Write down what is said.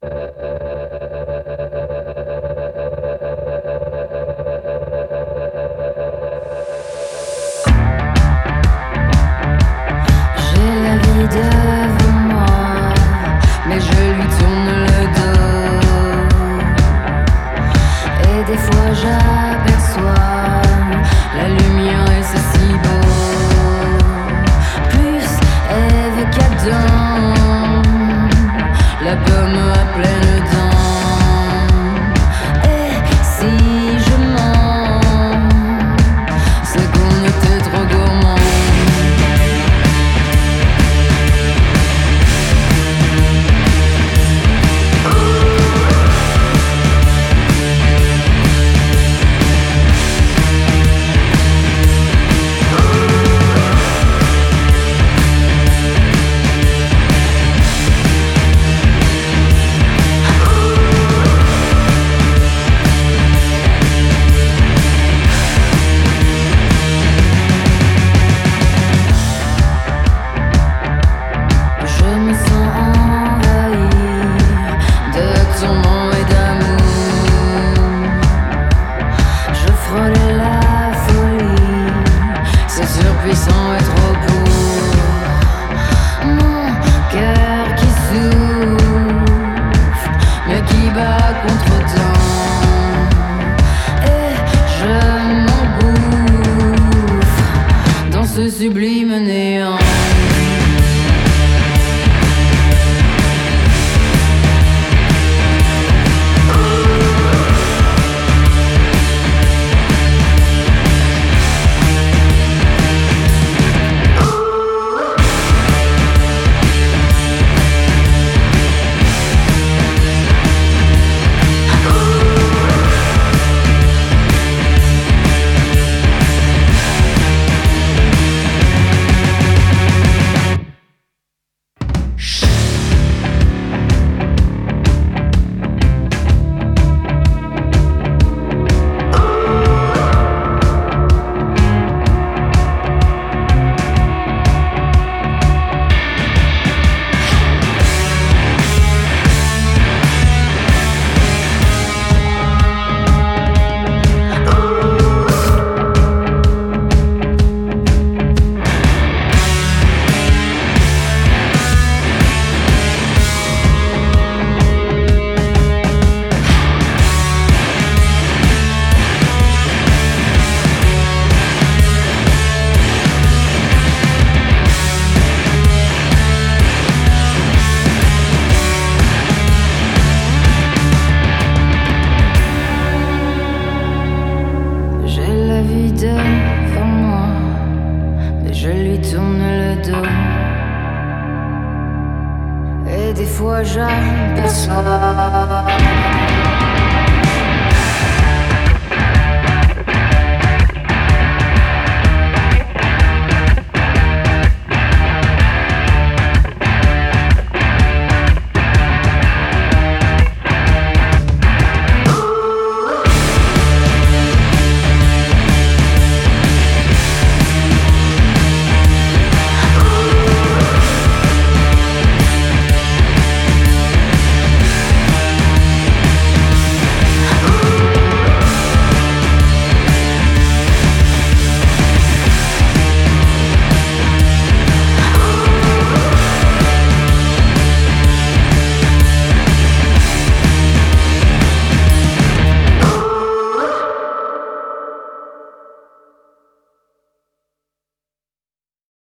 J'ai la vie devant moi, mais je lui tourne le dos. Et des fois j'aperçois la lumière et c'est si beau. Plus Ève qu'Adam, la pomme à pleines dents. Et si je mens, c'est qu'on était trop gourmand. Je me sens envahi de tourments et d'amour. Je frôle la folie, c'est surpuissant et trop pour mon cœur qui souffle, mais qui bat contre-temps. Et je m'engouffre dans ce sublime néant. J'ai la vie devant moi, mais je lui tourne le dos. Et des fois j'aperçois